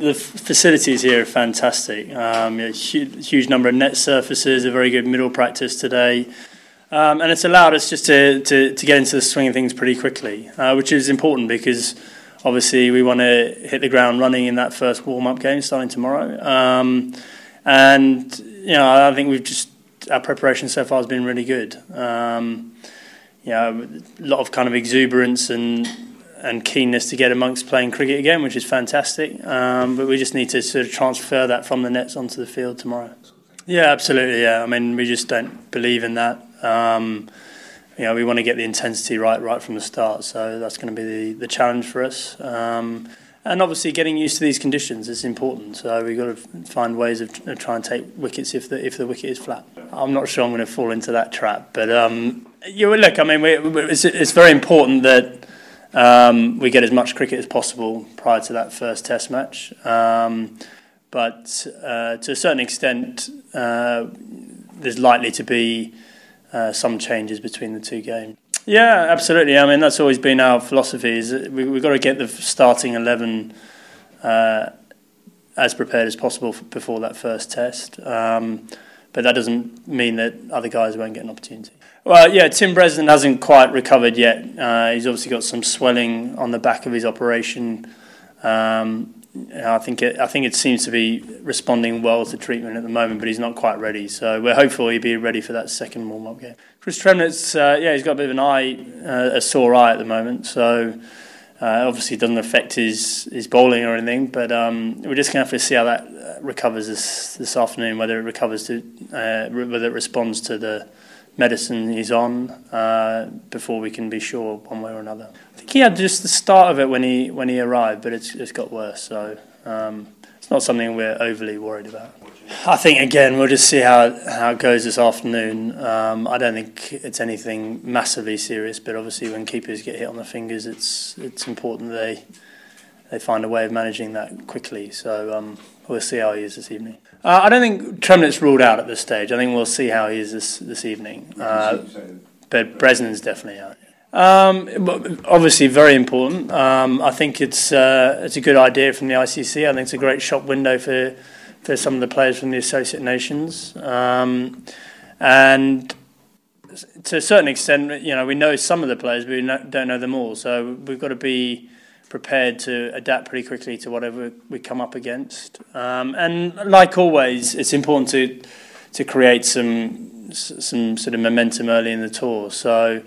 the facilities here are fantastic. Huge number of net surfaces, a very good middle practice today. And it's allowed us just to get into the swing of things pretty quickly, which is important because obviously we want to hit the ground running in that first warm-up game starting tomorrow. And I think our preparation so far has been really good. A lot of kind of exuberance and keenness to get amongst playing cricket again, which is fantastic. But we just need to sort of transfer that from the nets onto the field tomorrow. Yeah, absolutely. Yeah, I mean, we just don't believe in that. We want to get the intensity right from the start. So that's going to be the challenge for us. And obviously, getting used to these conditions is important. So we've got to find ways of trying to take wickets if the wicket is flat. I'm not sure I'm going to fall into that trap, but look, I mean, it's very important that we get as much cricket as possible prior to that first Test match. But to a certain extent, there's likely to be some changes between the two games. Yeah, absolutely. I mean, that's always been our philosophy. Is we've got to get the starting 11 as prepared as possible before that first Test. But that doesn't mean that other guys won't get an opportunity. Well, yeah, Tim Bresnan hasn't quite recovered yet. He's obviously got some swelling on the back of his operation. I think it seems to be responding well to treatment at the moment, but he's not quite ready. So we're hopeful he'll be ready for that second warm-up game. Chris Tremlett, he's got a bit of a sore eye at the moment. So obviously it doesn't affect his bowling or anything, but we're just going to have to see how that recovers this afternoon. Whether it responds to the medicine he's on before we can be sure one way or another. I think he had just the start of it when he arrived, but it's got worse. So it's not something we're overly worried about. I think again we'll just see how it goes this afternoon. I don't think it's anything massively serious, but obviously when keepers get hit on the fingers, it's important they find a way of managing that quickly. So we'll see how he is this evening. I don't think Tremlett's ruled out at this stage. I think we'll see how he is this evening. But Bresnan's definitely out. Obviously very important. I think it's a good idea from the ICC. I think it's a great shop window for some of the players from the Associate Nations. And to a certain extent, we know some of the players, but we don't know them all. So we've got to be prepared to adapt pretty quickly to whatever we come up against. And like always, it's important to create some sort of momentum early in the tour. So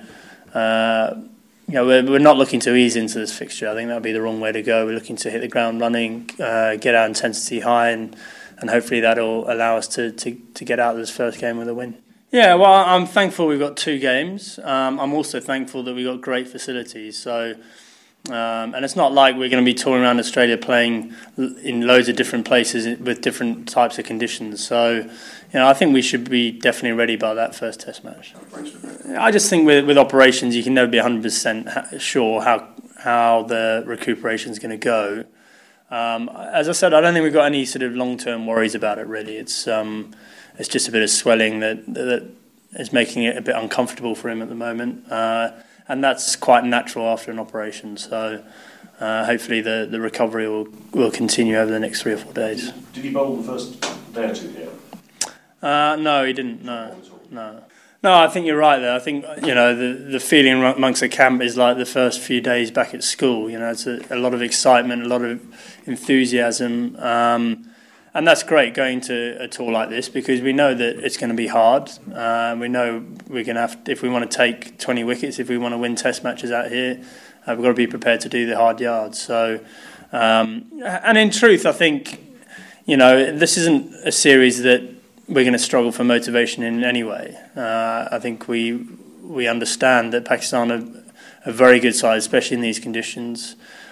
we're not looking to ease into this fixture. I think that would be the wrong way to go. We're looking to hit the ground running, get our intensity high, and hopefully that'll allow us to get out of this first game with a win. Yeah, well, I'm thankful we've got 2 games. I'm also thankful that we've got great facilities. So. And it's not like we're going to be touring around Australia playing in loads of different places with different types of conditions. So, I think we should be definitely ready by that first Test match. I just think with operations, you can never be 100% sure how the recuperation is going to go. As I said, I don't think we've got any sort of long-term worries about it. Really, it's just a bit of swelling that is making it a bit uncomfortable for him at the moment. And that's quite natural after an operation. So hopefully the recovery will continue over the next 3 or 4 days. Did he bowl the first day or two here? No, he didn't. No, I think you're right there. I think the feeling amongst the camp is like the first few days back at school. It's a lot of excitement, a lot of enthusiasm. And that's great going to a tour like this because we know that it's going to be hard. We know we're going to have, if we want to take 20 wickets, if we want to win Test matches out here, we've got to be prepared to do the hard yards. So, and in truth, I think, this isn't a series that we're going to struggle for motivation in any way. I think we understand that Pakistan are a very good side, especially in these conditions.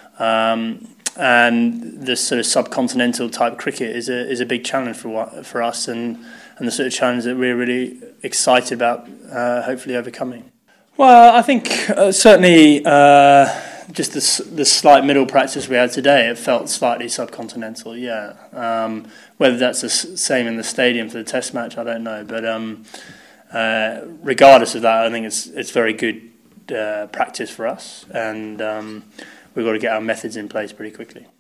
And this sort of subcontinental type cricket is a big challenge for us, and the sort of challenge that we're really excited about, hopefully overcoming. Well, I think certainly just the slight middle practice we had today, it felt slightly subcontinental. Yeah, whether that's the same in the stadium for the Test match, I don't know. But regardless of that, I think it's very good practice for us, and we've got to get our methods in place pretty quickly.